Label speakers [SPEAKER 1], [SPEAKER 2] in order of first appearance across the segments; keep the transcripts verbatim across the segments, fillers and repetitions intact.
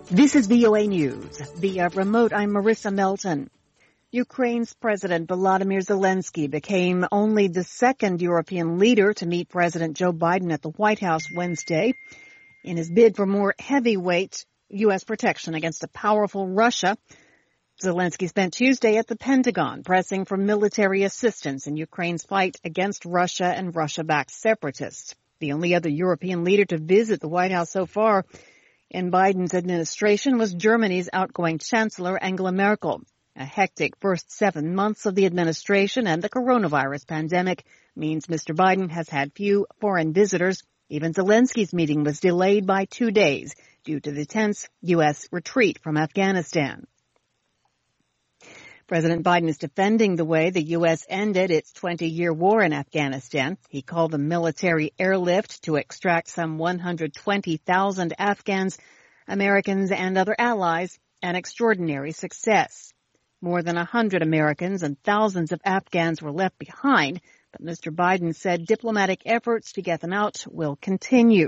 [SPEAKER 1] This is V O A News. Via remote, I'm Marissa Melton. Ukraine's President Volodymyr Zelensky became only the second European leader to meet President Joe Biden at the White House Wednesday in his bid for more heavyweight U S protection against a powerful Russia. Zelensky spent Tuesday at the Pentagon pressing for military assistance in Ukraine's fight against Russia and Russia-backed separatists. The only other European leader to visit the White House so far in Biden's administration was Germany's outgoing Chancellor Angela Merkel. A hectic first seven months of the administration and the coronavirus pandemic means Mister Biden has had few foreign visitors. Even Zelensky's meeting was delayed by two days due to the tense U S retreat from Afghanistan. President Biden is defending the way the U S ended its twenty-year war in Afghanistan. He called the military airlift to extract some one hundred twenty thousand Afghans, Americans, and other allies an extraordinary success. More than one hundred Americans and thousands of Afghans were left behind, but Mister Biden said diplomatic efforts to get them out will continue.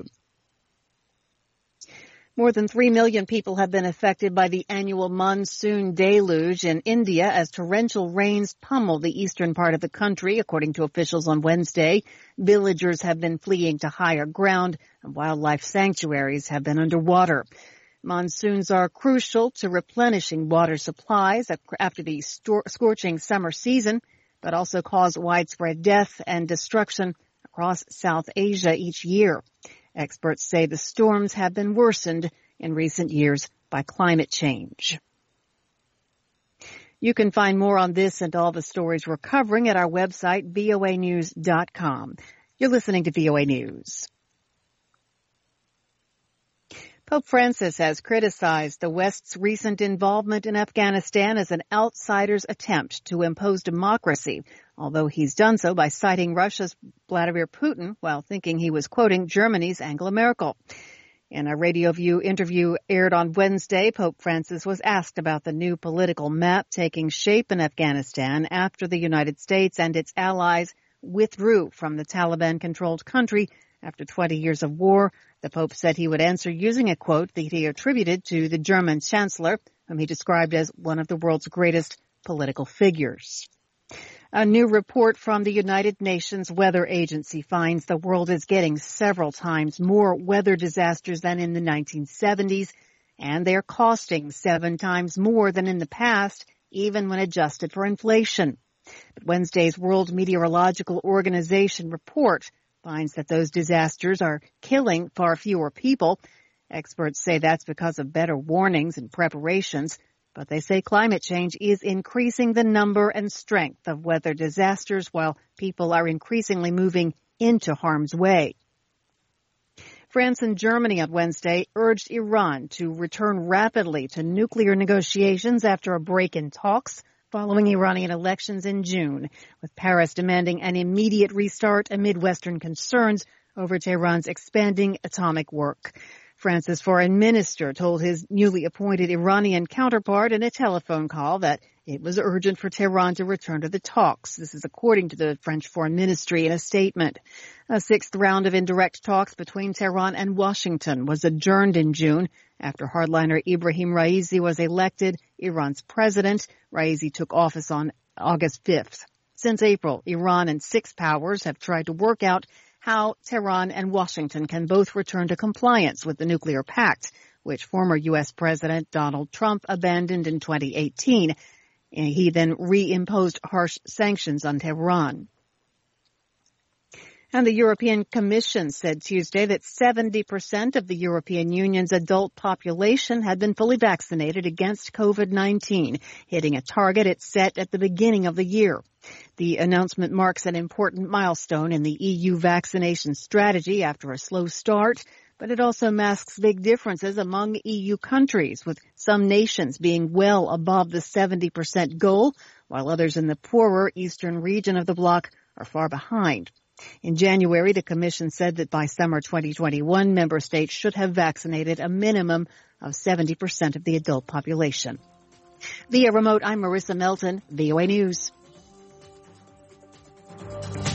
[SPEAKER 1] More than three million people have been affected by the annual monsoon deluge in India as torrential rains pummel the eastern part of the country, according to officials on Wednesday. Villagers have been fleeing to higher ground, and wildlife sanctuaries have been underwater. Monsoons are crucial to replenishing water supplies after the scorching summer season, but also cause widespread death and destruction across South Asia each year. Experts say the storms have been worsened in recent years by climate change. You can find more on this and all the stories we're covering at our website, V O A news dot com. You're listening to V O A News. Pope Francis has criticized the West's recent involvement in Afghanistan as an outsider's attempt to impose democracy, although he's done so by citing Russia's Vladimir Putin while thinking he was quoting Germany's Angela Merkel. In a Radio View interview aired on Wednesday, Pope Francis was asked about the new political map taking shape in Afghanistan after the United States and its allies withdrew from the Taliban-controlled country after twenty years of war. The Pope said he would answer using a quote that he attributed to the German Chancellor, whom he described as one of the world's greatest political figures. A new report from the United Nations Weather Agency finds the world is getting several times more weather disasters than in the nineteen seventies, and they're costing seven times more than in the past, even when adjusted for inflation. But Wednesday's World Meteorological Organization report finds that those disasters are killing far fewer people. Experts say that's because of better warnings and preparations, but they say climate change is increasing the number and strength of weather disasters while people are increasingly moving into harm's way. France and Germany on Wednesday urged Iran to return rapidly to nuclear negotiations after a break in talks following Iranian elections in June, with Paris demanding an immediate restart amid Western concerns over Tehran's expanding atomic work. France's foreign minister told his newly appointed Iranian counterpart in a telephone call that it was urgent for Tehran to return to the talks. This is according to the French Foreign Ministry in a statement. A sixth round of indirect talks between Tehran and Washington was adjourned in June after hardliner Ibrahim Raisi was elected Iran's president. Raisi took office on August fifth. Since April, Iran and six powers have tried to work out how Tehran and Washington can both return to compliance with the nuclear pact, which former U S President Donald Trump abandoned in twenty eighteen. He then reimposed harsh sanctions on Tehran. And the European Commission said Tuesday that seventy percent of the European Union's adult population had been fully vaccinated against COVID nineteen, hitting a target it set at the beginning of the year. The announcement marks an important milestone in the E U vaccination strategy after a slow start, but it also masks big differences among E U countries, with some nations being well above the seventy percent goal, while others in the poorer eastern region of the bloc are far behind. In January, the Commission said that by summer twenty twenty-one, member states should have vaccinated a minimum of seventy percent of the adult population. Via remote, I'm Marissa Melton, V O A News.